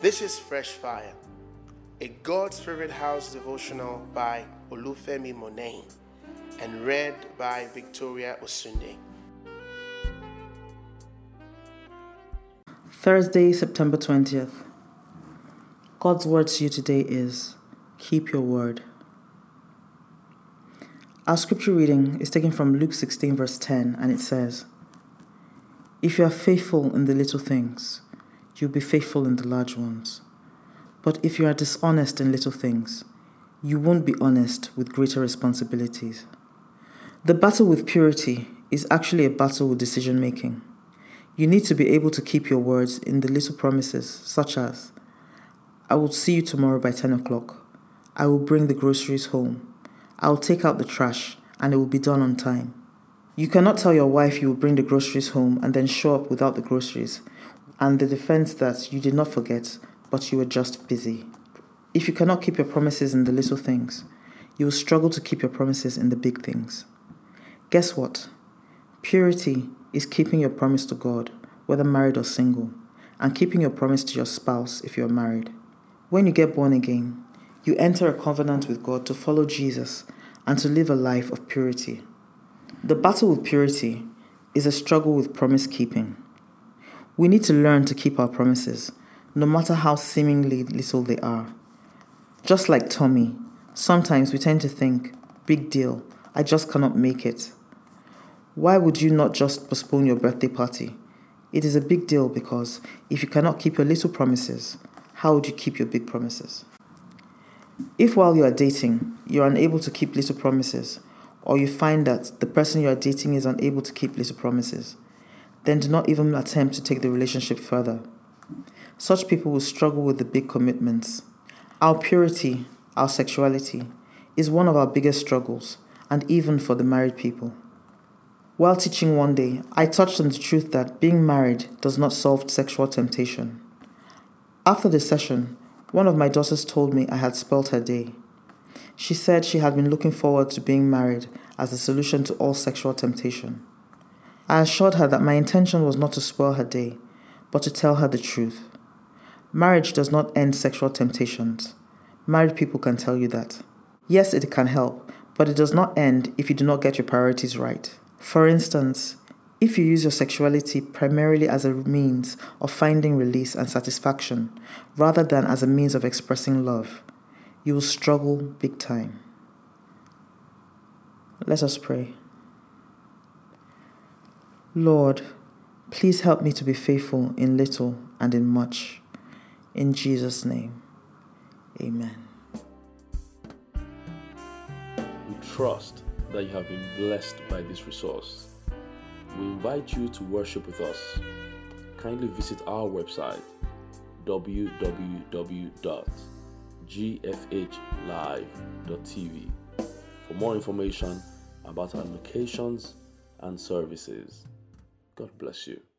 This is Fresh Fire, a God's Favorite House devotional by Olufemi Monet and read by Victoria Osunde. Thursday, September 20th. God's word to you today is, keep your word. Our scripture reading is taken from Luke 16 verse 10, and it says, "If you are faithful in the little things, you'll be faithful in the large ones. But if you are dishonest in little things, you won't be honest with greater responsibilities." The battle with purity is actually a battle with decision making. You need to be able to keep your words in the little promises, such as, "I will see you tomorrow by 10 o'clock. I will bring the groceries home. I will take out the trash, and it will be done on time." You cannot tell your wife you will bring the groceries home and then show up without the groceries, and the defense that you did not forget, but you were just busy. If you cannot keep your promises in the little things, you will struggle to keep your promises in the big things. Guess what? Purity is keeping your promise to God, whether married or single, and keeping your promise to your spouse if you are married. When you get born again, you enter a covenant with God to follow Jesus and to live a life of purity. The battle with purity is a struggle with promise keeping. We need to learn to keep our promises, no matter how seemingly little they are. Just like Tommy, sometimes we tend to think, big deal, I just cannot make it. Why would you not just postpone your birthday party? It is a big deal because if you cannot keep your little promises, how would you keep your big promises? If while you are dating, you are unable to keep little promises, or you find that the person you are dating is unable to keep little promises, then do not even attempt to take the relationship further. Such people will struggle with the big commitments. Our purity, our sexuality, is one of our biggest struggles, and even for the married people. While teaching one day, I touched on the truth that being married does not solve sexual temptation. After the session, one of my daughters told me I had spoilt her day. She said she had been looking forward to being married as a solution to all sexual temptation. I assured her that my intention was not to spoil her day, but to tell her the truth. Marriage does not end sexual temptations. Married people can tell you that. Yes, it can help, but it does not end if you do not get your priorities right. For instance, if you use your sexuality primarily as a means of finding release and satisfaction, rather than as a means of expressing love, you will struggle big time. Let us pray. Lord, please help me to be faithful in little and in much. In Jesus' name, amen. We trust that you have been blessed by this resource. We invite you to worship with us. Kindly visit our website www.gfhlive.tv for more information about our locations and services. God bless you.